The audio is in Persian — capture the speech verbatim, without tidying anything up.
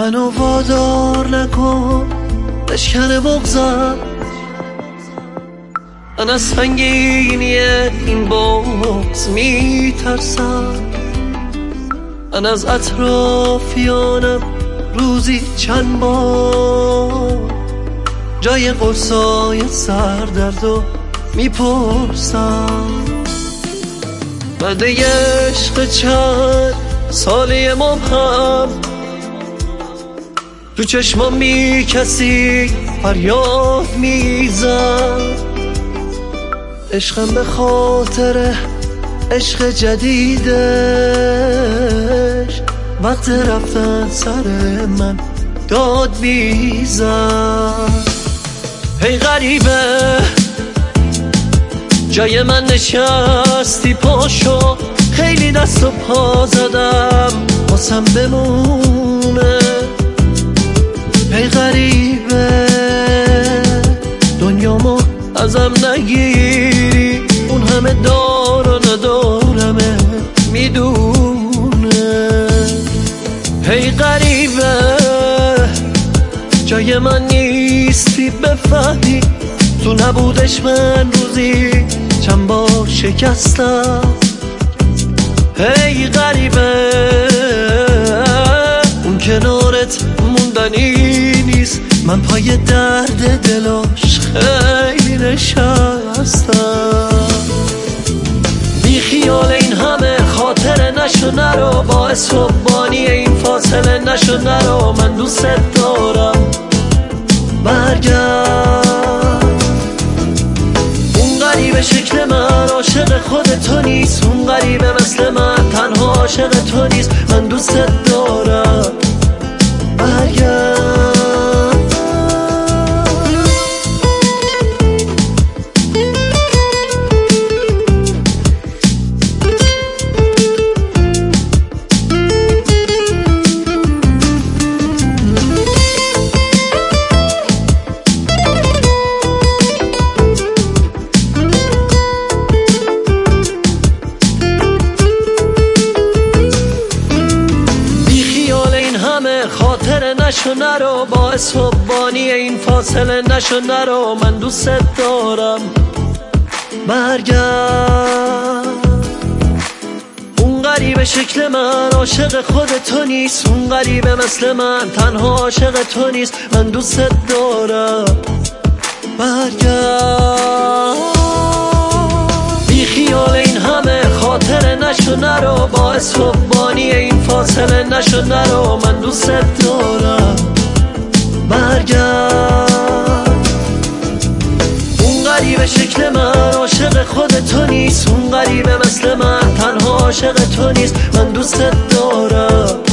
منو وادار نکن بشکن بغضم، من از سنگینی این بغض میترسم. من از اطرافیانم روزی چند بار جای قرصای سردردو میپرسم. بعد عشق چند سالی مبهم تو چشمام بی کسی فریاد میزن. عشقم به خاطر عشق جدیدش وقت رفتن سر من داد میزن. هی غریبه جای من نشستی پاشو، خیلی دست و پا زدم واسم بمونه. هی غریبه دنیامو ازم نگیری، اون همه دار و ندارمه میدونه. هی غریبه جای من نیستی بفهمی، تو نبودش من روزی چند بار شکستم. هی غریبه اون کنارت موندنی نیست، من پای درد دلاش خیلی نشستم. بی خیال این همه خاطره نشو نرو، باعث حبانی این فاصله نشو نرو. من دوست دارم برگرد. اون غریبه شکل من عاشق خود تو نیست، اون غریبه مثل من تنها عاشق تو نیست. من دوست دارم برگرد. خاطره نشو نرو، باعث حبانی این فاصله نشو نرو. من دوست دارم برگرد. اون غریبه شکل من عاشق خود تو نیست، اون غریبه مثل من تنها عاشق تو نیست. من دوست دارم برگرد. بی خیال این همه خاطره نشو نرو، باعث حبانی این فاصله نشو نرو. من دوست دارم برگرد. اون غریبه شکل من عاشق خود تو نیست، اون غریبه مثل من تنها عاشق تو نیست. من دوست دارم